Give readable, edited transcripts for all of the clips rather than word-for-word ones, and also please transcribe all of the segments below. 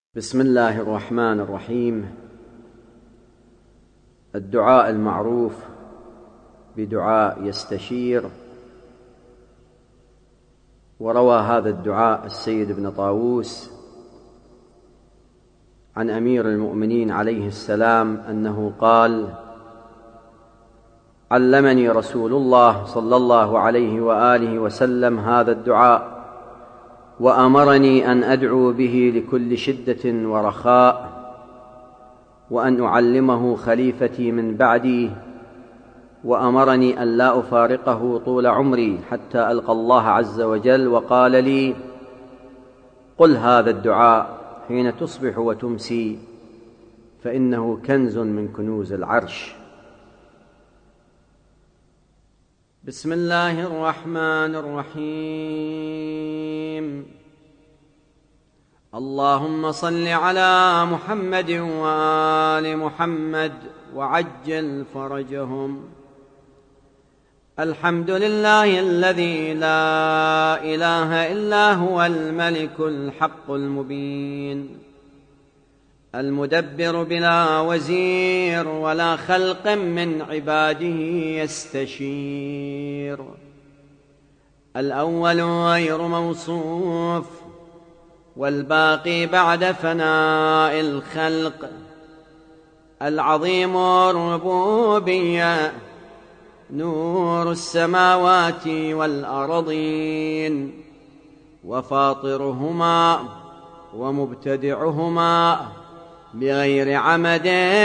بسم الله الرحمن الرحيم. الدعاء المعروف بدعاء يستشير. وروى هذا الدعاء السيد بن طاووس عن أمير المؤمنين عليه السلام أنه قال: علمني رسول الله صلى الله عليه وآله وسلم هذا الدعاء، وأمرني أن أدعو به لكل شدة ورخاء، وأن أعلمه خليفتي من بعدي، وأمرني أن لا أفارقه طول عمري حتى ألقى الله عز وجل، وقال لي: قل هذا الدعاء حين تصبح وتمسي، فإنه كنز من كنوز العرش. بسم الله الرحمن الرحيم. اللهم صل على محمد وآل محمد وعجل فرجهم. الحمد لله الذي لا إله إلا هو الملك الحق المبين، المدبر بلا وزير ولا خلق من عباده يستشير، الأول غير موصوف، والباقي بعد فناء الخلق، العظيم الربوبية، نور السماوات والأرضين، وفاطرهما ومبتدعهما بغير عمد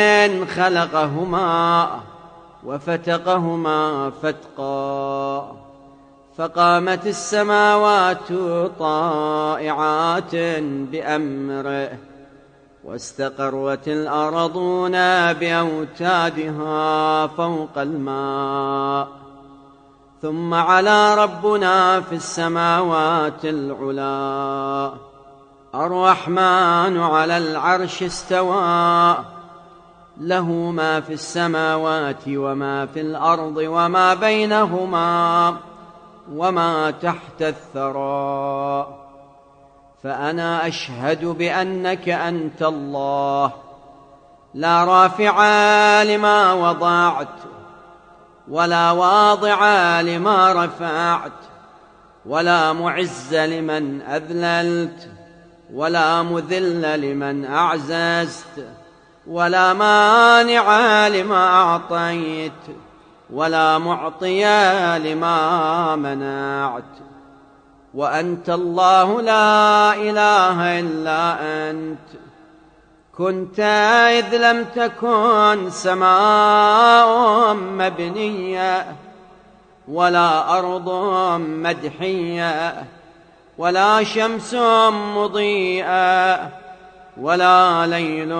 خلقهما وفتقهما فتقا، فقامت السماوات طائعات بأمره، واستقرت الأرضون بأوتادها فوق الماء، ثم على ربنا في السماوات العلا. الرحمن على العرش استوى، له ما في السماوات وما في الأرض وما بينهما وما تحت الثرى. فأنا أشهد بأنك أنت الله، لا رافع لما وضعت ولا واضع لما رفعت، ولا معز لمن أذللت ولا مذل لمن أعززت، ولا مانع لما أعطيت ولا معطي لما منعت. وأنت الله لا إله إلا أنت، كنت إذ لم تكن سماء مبنية ولا أرض مدحية ولا شمس مضيئة ولا ليل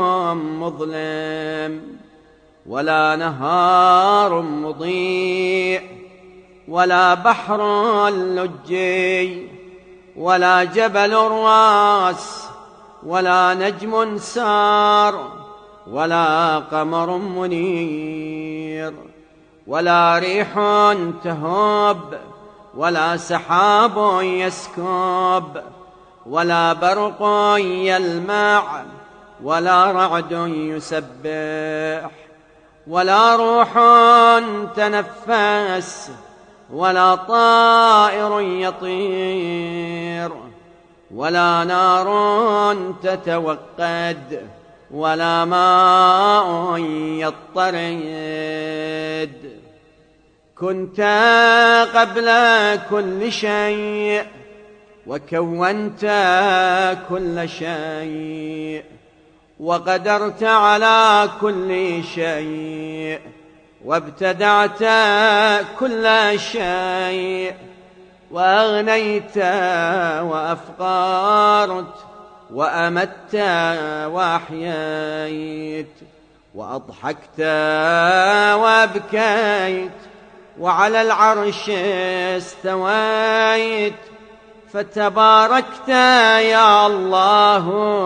مظلم ولا نهار مضيء ولا بحر لجي ولا جبل راس ولا نجم سار ولا قمر منير ولا ريح تهب ولا سحاب يسكب ولا برق يلمع ولا رعد يسبح ولا روح تنفس ولا طائر يطير ولا نار تتوقد ولا ماء يضطرد. كنت قبل كل شيء وكونت كل شيء وقدرت على كل شيء وابتدعت كل شيء وأغنيت وأفقرت وأمت وأحييت وأضحكت وأبكيت، وعلى العرش استويت، فتباركت يا الله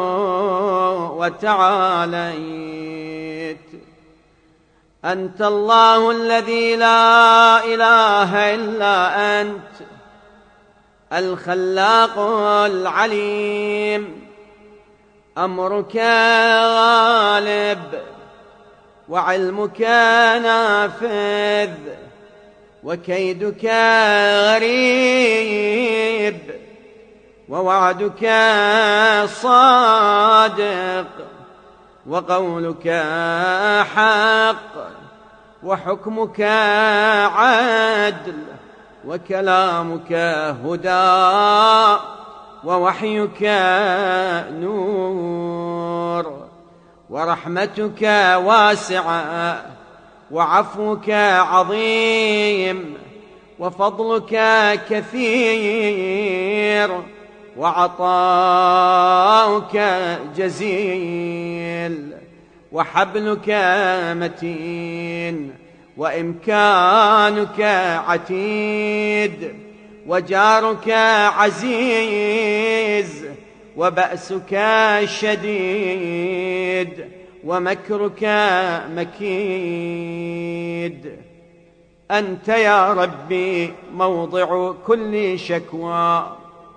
وتعاليت. أنت الله الذي لا إله إلا أنت، الخلاق العليم أمرك غالب وعلمك نافذ وكيدك غريب ووعدك صادق وقولك حق وحكمك عدل وكلامك هدى ووحيك نور ورحمتك واسعة وعفوك عظيم وفضلك كثير وعطاؤك جزيل وحبلك متين وإمكانك عتيد وجارك عزيز وبأسك شديد ومكرك مكيد. أنت يا ربي موضع كل شكوى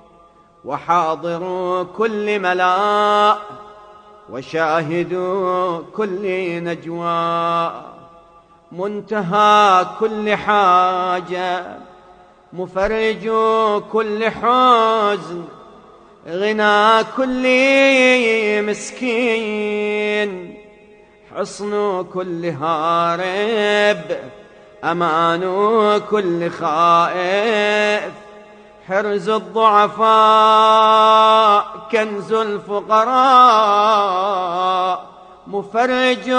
وحاضر كل ملاء وشاهد كل نجوى منتهى كل حاجة مفرج كل حزن غنى كل مسكين حصن كل هارب أمان كل خائف حرز الضعفاء كنز الفقراء مفرج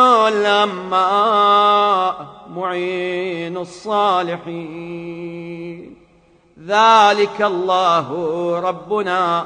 الأماء معين الصالحين. ذلك الله ربنا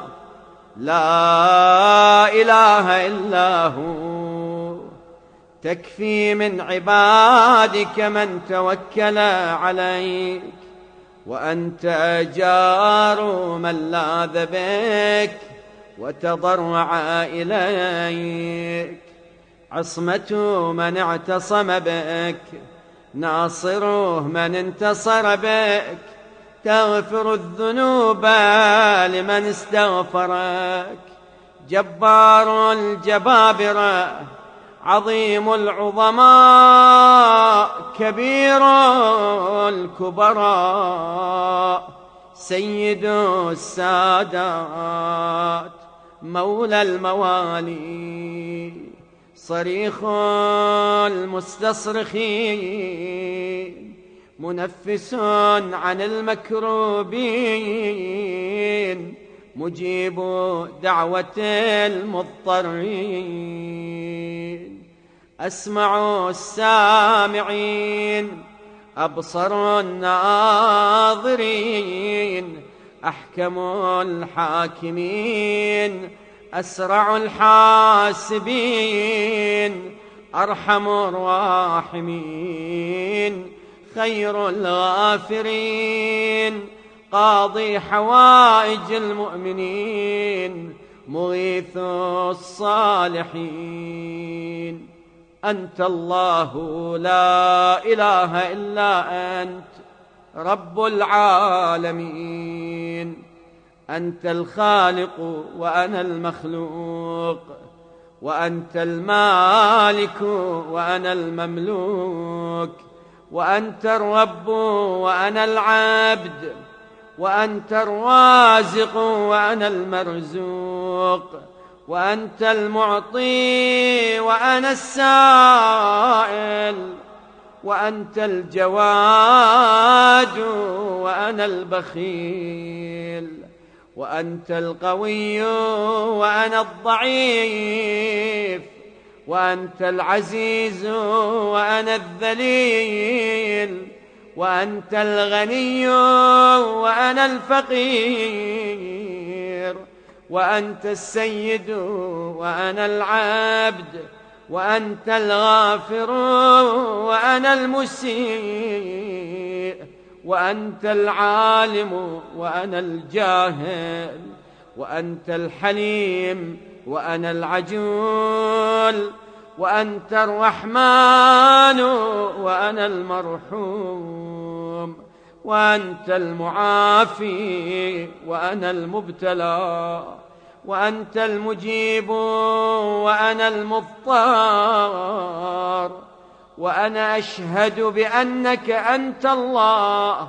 لا إله إلا هو تكفي من عبادك من توكل عليك وأنت جار من لاذ بك وتضرع إليك عصمة من اعتصم بك ناصره من انتصر بك تغفر الذنوب لمن استغفرك جبار الجبابرة عظيم العظماء كبير الكبراء سيد السادات مولى الموالي صريخ المستصرخين منفس عن المكروبين مجيب دعوة المضطرين أسمع السامعين أبصر الناظرين أحكم الحاكمين أسرع الحاسبين أرحم الراحمين خير الغافرين قاضي حوائج المؤمنين مغيث الصالحين. أنت الله لا إله إلا أنت رب العالمين. أنت الخالق وأنا المخلوق وأنت المالك وأنا المملوك وأنت الرب وأنا العبد وأنت الرازق وأنا المرزوق وأنت المعطي وأنا السائل وأنت الجواد وأنا البخيل وأنت القوي وأنا الضعيف وأنت العزيز وأنا الذليل وأنت الغني وأنا الفقير وأنت السيد وأنا العبد وأنت الغافر وأنا المسيء وأنت العالم وأنا الجاهل وأنت الحليم وأنا العجول وأنت الرحمن وأنا المرحوم وأنت المعافي وأنا المبتلى وأنت المجيب وأنا المضطر، وأنا أشهد بأنك أنت الله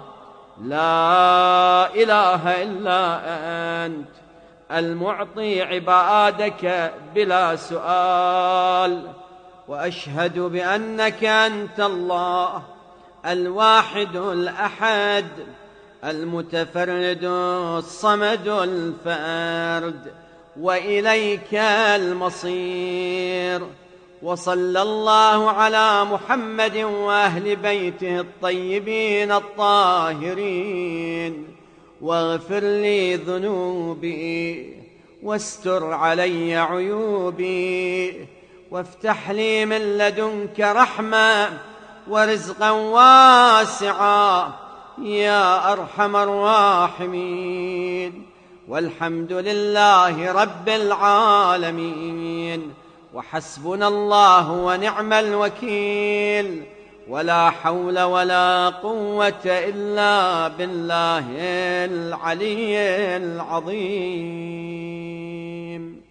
لا إله إلا أنت، المعطي عبادك بلا سؤال. وأشهد بأنك أنت الله الواحد الأحد المتفرد الصمد الفرد، وإليك المصير. وصلى الله على محمد وأهل بيته الطيبين الطاهرين. واغفر لي ذنوبي واستر علي عيوبي، وافتح لي من لدنك رحمة ورزقا واسعا يا أرحم الراحمين. والحمد لله رب العالمين، وحسبنا الله ونعم الوكيل، ولا حول ولا قوة إلا بالله العلي العظيم.